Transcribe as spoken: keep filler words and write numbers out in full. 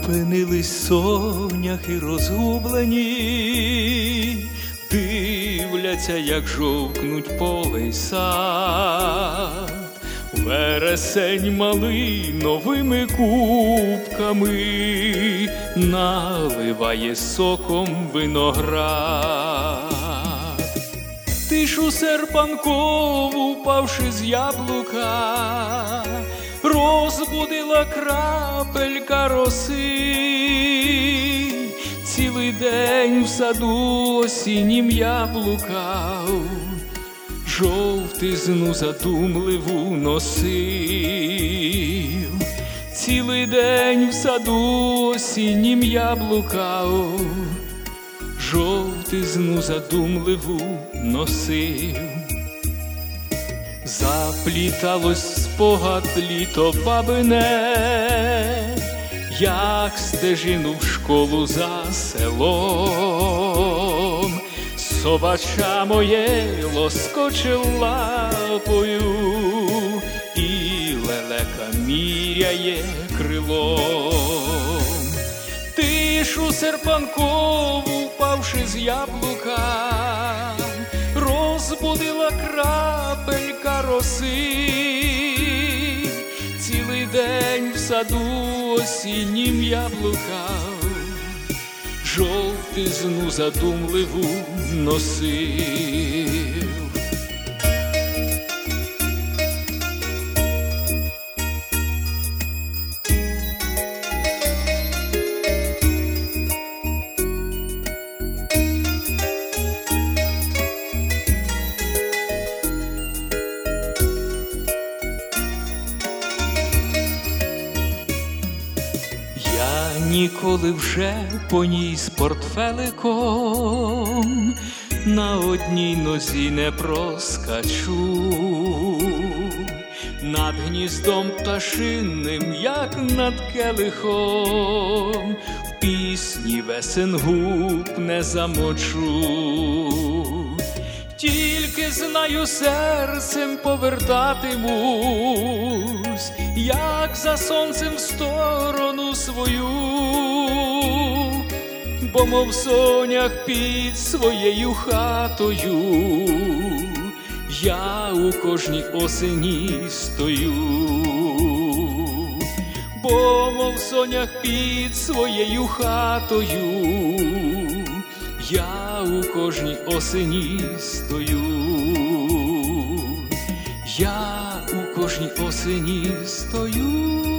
Зупинились соняхи розгублені, дивляться, як жовкнуть поле й сад. Вересень малиновими кубками наливає соком виноград. Тишу серпанкову, впавши з яблука, розбудила крапелька роси. Цілий день в саду осіннім яблука жовтизну задумливу носив. Цілий день в саду осіннім яблука жовтизну задумливу носив. Запліталось в спогад літо бабине, як стежину в школу за селом. Собача моє лоскоче лапою, і лелека міряє крилом. Тишу серпанкову, впавши з яблука, розбудила крапелька роси. Цілий день в саду осіннім яблука жовтизну задумливу носив. Я ніколи вже по ній з портфеликом на одній нозі не проскачу. Над гніздом пташинним, як над келихом, в пісні весен губ не замочу. Тільки знаю, серцем повертатимусь, як за сонцем в сторону свою, бо мов сонях під своєю хатою я у кожній осені стою. Бо мов сонях під своєю хатою я у кожній осені стою. Я у кожній осені стою.